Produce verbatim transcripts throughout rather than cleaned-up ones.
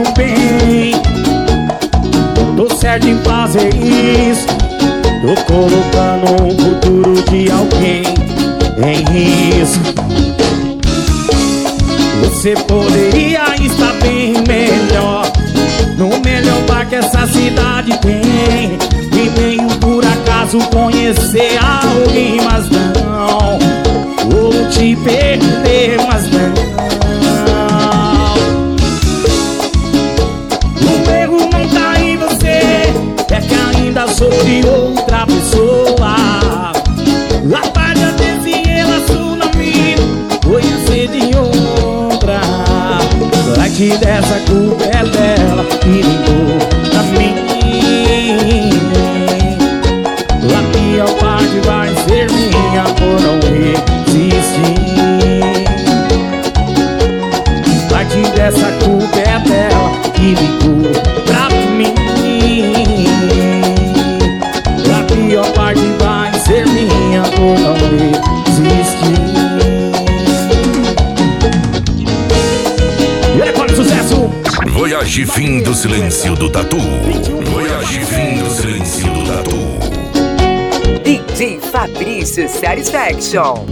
fazendo bem. Tô certo em fazer isso. Tô colocando o futuro de alguém em risco. Você poderia estar bem melhor, no melhor bar que essa cidade tem. E venho por acaso conhecer alguém, mas não vou te perder, mas não. O erro não tá em você, é que ainda sou de outra pessoa. A palha desse relacionamento foi ser de outra. Parte dessa culpa é dela que ligou pra mim. A pior parte vai ser minha por não existir. Parte dessa culpa é dela que ligou pra mim. A pior parte vai ser minha por não existir. E olha qual é o sucesso! Voyage fim do silêncio do tatu. Voyage fim do silêncio do tatu. D J Fabrício Satisfaction.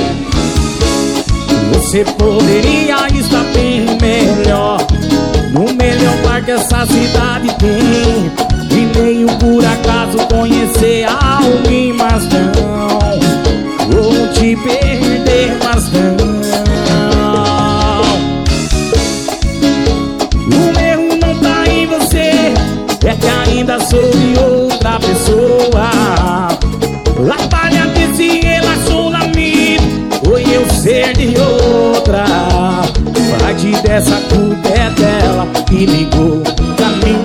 Você poderia estar bem melhor, no melhor bar que essa cidade tem. E veio por acaso conhecer alguém, mas não vou te perder, mas não. O erro não tá em você, é que ainda sou de outra pessoa. A palha desse relacionamento foi eu ser de outra. Parte dessa culpa é dela que ligou pra mim.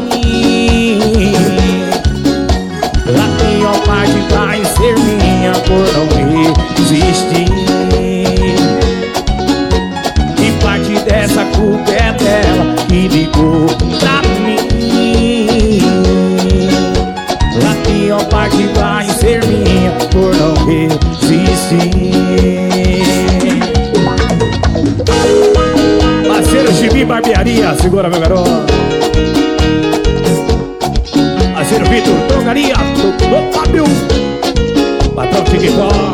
A pior parte vai ser minha por não existir. E parte dessa culpa é dela que ligou pra mim. A pior parte vai ser minha por não existir. Parceiro Chibi Barbearia, segura meu garoto. Parceiro Vitor, drogaria, do Fábio. Patrão TikTok.